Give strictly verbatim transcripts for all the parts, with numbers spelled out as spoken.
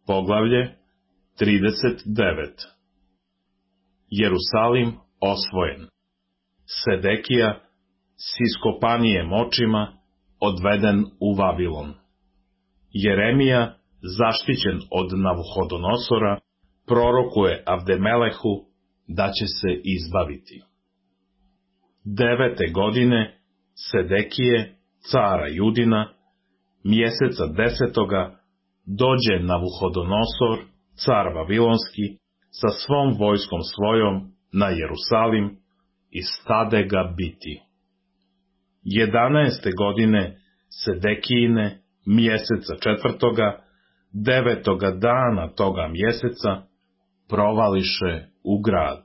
Poglavlje trideset devet. Jerusalim osvojen. Sedekija s iskopanijem očima odveden u Vavilon. Jeremija, zaštićen od Navuhodonosora, prorokuje Avdemelehu da će se izbaviti. Devete godine Sedekije, cara Judina, mjeseca desetoga, dođe Navuhodonosor, car Vavilonski, sa svom vojskom svojom na Jerusalim i stade ga biti. Jedanaeste godine Sedekijine, mjeseca četvrtoga, devetoga dana toga mjeseca, provališe u grad.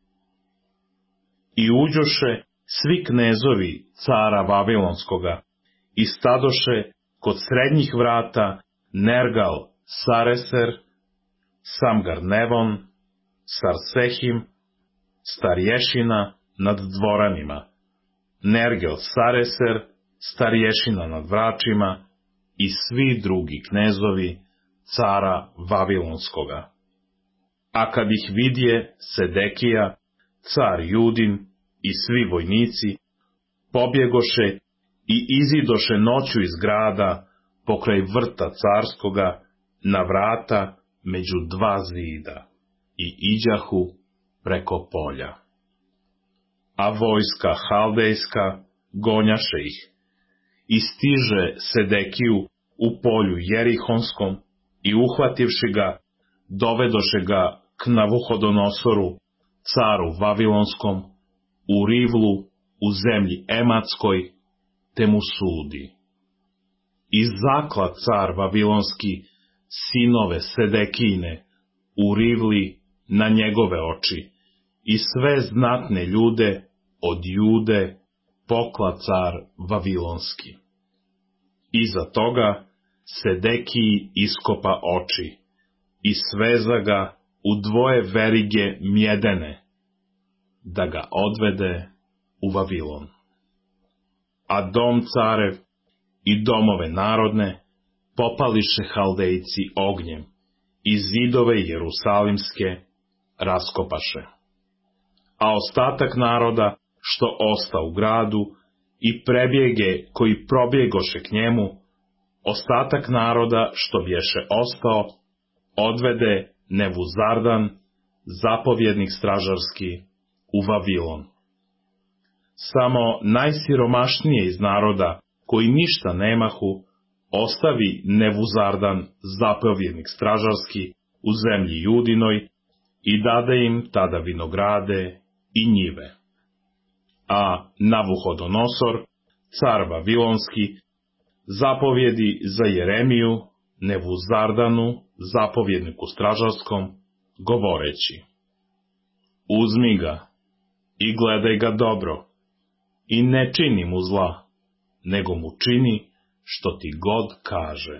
I uđoše svi knezovi cara Vavilonskoga i stadoše kod srednjih vrata Nergal Sareser, Samgar Nevon, Sarsehim, starješina nad dvoranima, Nergal Sareser, starješina nad vračima i svi drugi knezovi cara Vavilonskoga. A kad ih vidje Sedekija, car Judin i svi vojnici, pobjegoše i izidoše noću iz grada pokraj vrta carskoga na vrata među dva zida i iđahu preko polja. A vojska haldejska gonjaše ih i stiže Sedekiju u polju Jerihonskom i uhvativši ga, dovedoše ga k Navuhodonosoru, caru Vavilonskom, u Rivlu, u zemlji Ematskoj, te mu sudi. I zakla car Vavilonski sinove Sedekijine u Rivli na njegove oči i sve znatne ljude od Jude pokla car Vavilonski. Iza toga Sedekiji iskopa oči i sveza ga u dvoje verige mjedene, da ga odvede u Vavilon. A dom carev i domove narodne popališe Haldejci ognjem i zidove Jerusalimske raskopaše. A ostatak naroda što osta u gradu i prebjege koji probjegoše k njemu, ostatak naroda što bješe ostao, odvede Nevuzardan, zapovjednik stražarski, u Vavilon. Samo najsiromašnije iz naroda, koji ništa nemahu, ostavi Nevuzardan, zapovjednik stražarski, u zemlji Judinoj i dade im tada vinograde i njive. A Navuhodonosor, car Vavilonski, zapovjedi za Jeremiju, Nevuzardanu, zapovjedniku stražarskom, govoreći: uzmi ga i gledaj ga dobro i ne čini mu zla, nego mu čini što ti god kaže.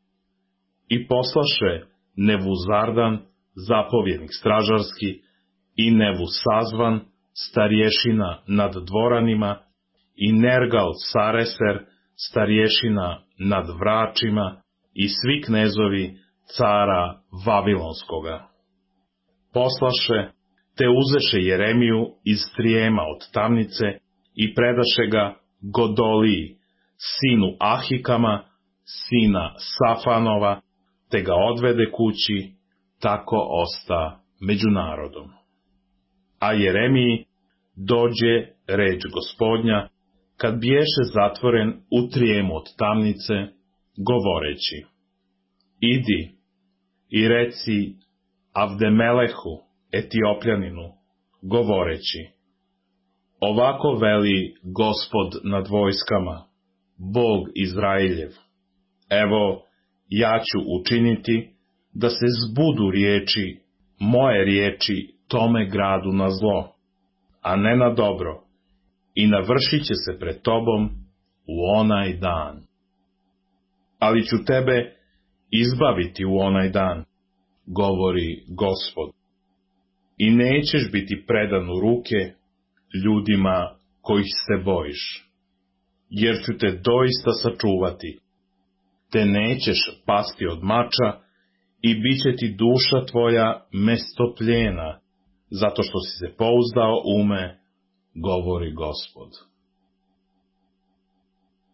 I poslaše Nevuzardan, zapovjednik stražarski, i Nevusazvan, starješina nad dvoranima, i Nergal Sareser, starješina nad vračima, i svi knezovi cara Vavilonskoga. Poslaše, te uzeše Jeremiju iz strijema od tamnice i predaše ga Godoliji, sinu Ahikama, sina Safanova, te ga odvede kući, tako osta među narodom. A Jeremiji dođe reč Gospodnja, kad biješe zatvoren u trijemu od tamnice, govoreći: idi i reci Avdemelehu, Etiopljaninu, govoreći: ovako veli Gospod nad vojskama, Bog Izrailjev, evo, ja ću učiniti da se zbudu riječi, moje riječi, tome gradu na zlo, a ne na dobro, i navršit će se pred tobom u onaj dan. Ali ću tebe izbaviti u onaj dan, govori Gospod, i nećeš biti predan u ruke ljudima kojih se bojiš, jer ću te doista sačuvati, te nećeš pasti od mača i bit će ti duša tvoja mesto pljena, zato što si se pouzdao u me, govori Gospod.